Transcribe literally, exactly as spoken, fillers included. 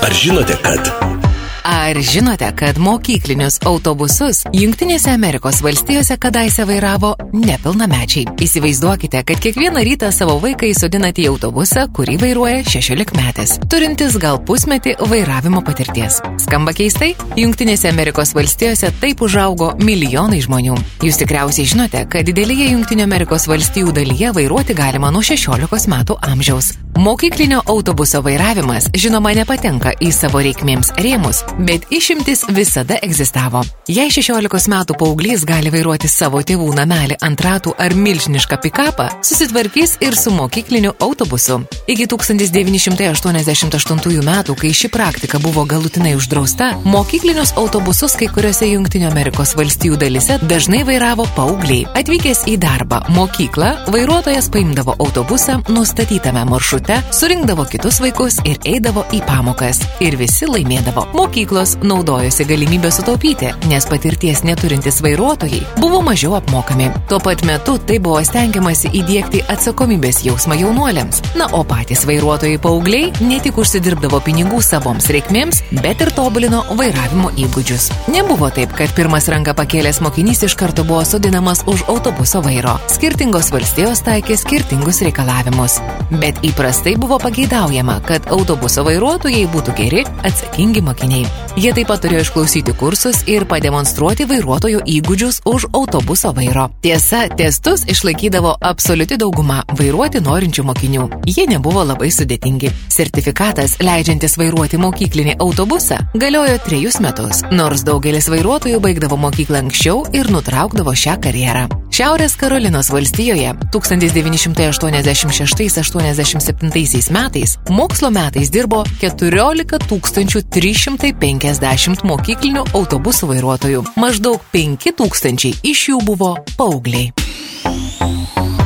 Ar žinote, kad... Ar žinote, kad mokyklinius autobusus Jungtinėse Amerikos valstijose kadaise vairavo nepilnamečiai? Įsivaizduokite, kad kiekvieną rytą savo vaiką įsodinate į autobusą, kurį vairuoja šešiolikmetis, turintis gal pusmetį vairavimo patirties. Skamba keistai? Jungtinėse Amerikos valstijose taip užaugo milijonai žmonių. Jūs tikriausiai žinote, kad didelėje Jungtinių Amerikos valstijų dalyje vairuoti galima nuo šešiolikos metų amžiaus. Mokyklinio autobuso vairavimas, žinoma, nepatenka į savo reikmėms rėmus, bet išimtis visada egzistavo. Jei šešiolikos metų paauglys gali vairuoti savo tėvų namelį ant ratų ar milžinišką pikapą, susitvarkys ir su mokykliniu autobusu. Iki tūkstantis devyni šimtai aštuoniasdešimt aštuntųjų metų, kai ši praktika buvo galutinai uždrausta, mokyklinius autobusus kai kuriuose Jungtinių Amerikos valstijų dalyse dažnai vairavo paaugliai. Atvykęs į darbą, mokyklą, vairuotojas paimdavo autobusą nustatytame maršrute, surinkdavo kitus vaikus ir eidavo į pamokas. Ir visi laimėdavo. Mokyklos naudojosi galimybę sutaupyti, nes patirties neturintys vairuotojai buvo mažiau apmokami. Tuo pat metu tai buvo stengiamasi įdiegti atsakomybės jausmą jaunuoliams. Na, o patys vairuotojai paaugliai ne tik užsidirbdavo pinigų savoms reikmėms, bet ir tobulino vairavimo įgūdžius. Nebuvo taip, kad pirmas ranką pakėlęs mokinys iš karto buvo sodinamas už autobuso vairo. Skirtingos valstijos taikė skirtingus reikalavimus. Bet įprastai buvo pageidaujama, kad autobuso vairuotojai būtų geri, atsakingi mokiniai. Jie taip pat turėjo išklausyti kursus ir pademonstruoti vairuotojo įgūdžius už autobuso vairo. Tiesa, testus išlaikydavo absoliuti dauguma vairuoti norinčių mokinių. Jie nebuvo labai sudėtingi. Sertifikatas, leidžiantis vairuoti mokyklinį autobusą, galiojo trejus metus, nors daugelis vairuotojų baigdavo mokyklą anksčiau ir nutraukdavo šią karjerą. Šiaurės Karolinos valstijoje tūkstantis devyni šimtai aštuoniasdešimt šeštais aštuoniasdešimt septintais metais mokslo metais dirbo keturiolika tūkstančių trys šimtai penkiasdešimt mokyklinių autobusų vairuotojų. Maždaug penki tūkstančiai iš jų buvo paaugliai.